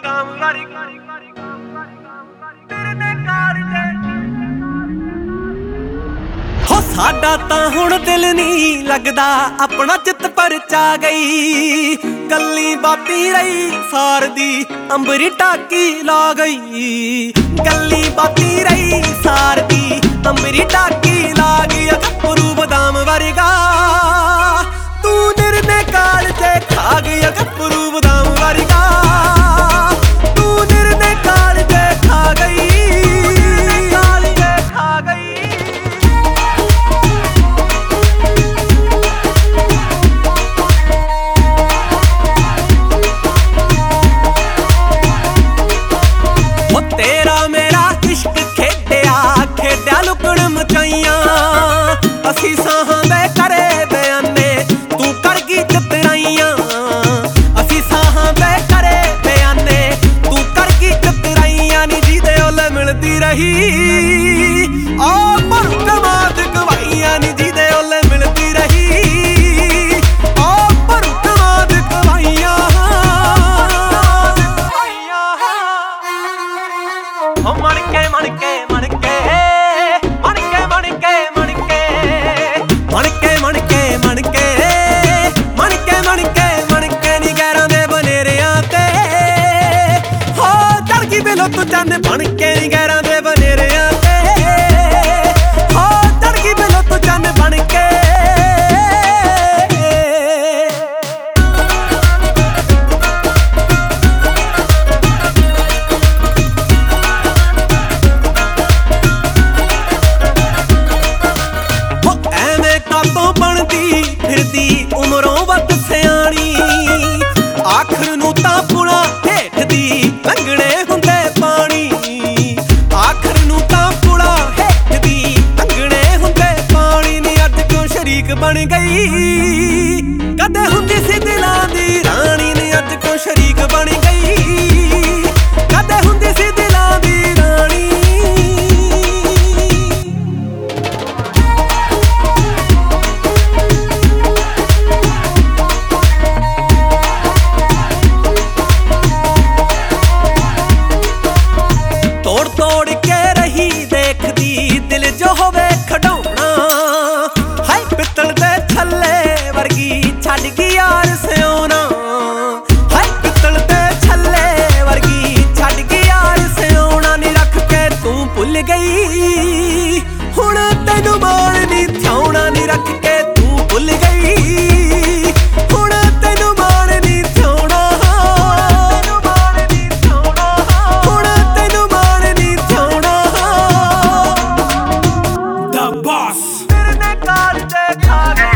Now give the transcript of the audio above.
हो साडा तां हुण दिल नहीं लगदा अपना चित परचा गई गल्ली बाती रही सार दी अंबरी टाकी ला गई गल्ली बाती रही सार दी अंबरी टाकी ला गई गप्परू बदाम वर्गा तू निरने काल ते खा गई गप्परू बदाम वर्गा तू निरने काल ते खा गई तेरा मेरा इश्क खेड्या लुकण मचाइयां असी साहां दे करे बयाने तू कर गई चतराइयां असी साहां दे करे बयाने तू कर गई चतराइयां नी जी दे ओले मिलदी रही ओ पर कमाद गवाइयां नी जी दे ओले मिलदी रही ओ पर कमाद गवाइयां तू चन बन के गैरां दे बनेरियां ते हो चढ़गी बिलो तू चन बन के एवें कातों बनदी फिरदी उमरों वत सियाणी आखर नूं तां पुला हेठ दी लंघणे हुंदे बन गई कदे हुंदी सी दिलां दी रानी ने अज को शरीक बन गई कदे हुंदी सी दिलां दी रानी तोड़ तोड़ के रही देखदी दिल जो होवे खडौना पित्तल दे छल्ले वर्गी छड़ गई यार सियोना हाय पित्तल दे छल्ले वर्गी छड़ गई यार सियोना नी रख के तू भुल गई हुण तैनू माण नी थ्योना नी रख के तू भुल गई हुण तैनू माण नी थ्योना हुण तैनू माण नी थ्योना The Boss।